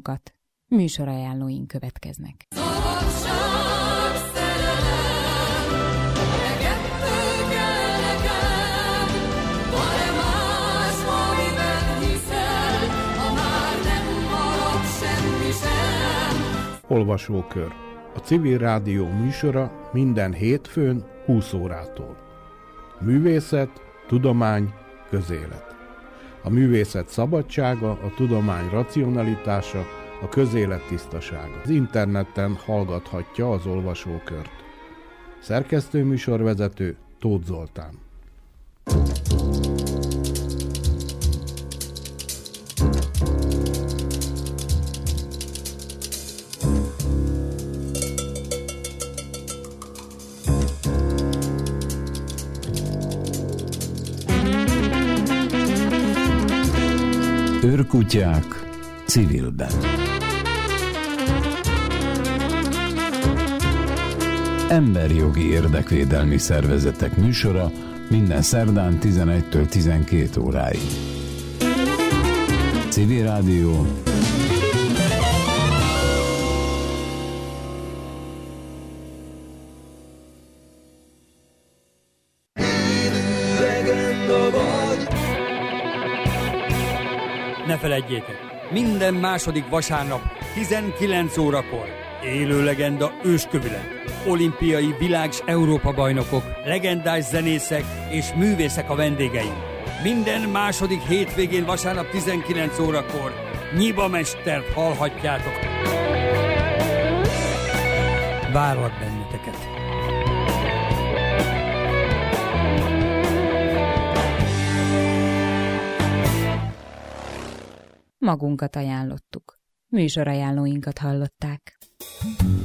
magunkat. Műsorajánlóink következnek. Olvasókör. A Civil Rádió műsora minden hétfőn 20 órától. Művészet, tudomány, közélet. A művészet szabadsága, a tudomány racionalitása, a közélet tisztasága. Az interneten hallgathatja az Olvasókört. Szerkesztő műsorvezető Tóth Zoltán. Őrkutyák civilben. Emberjogi érdekvédelmi szervezetek műsora minden szerdán 11-től 12 óráig. Civil Rádió. Ne feledjétek, minden második vasárnap 19 órakor élő legenda őskövület, olimpiai világ- s Európa-bajnokok, legendás zenészek és művészek a vendégeim. Minden második hétvégén vasárnap 19 órakor Nyiba Mestert hallhatjátok. Várlak benneteket! Magunkat ajánlottuk. Műsorajánlóinkat hallották.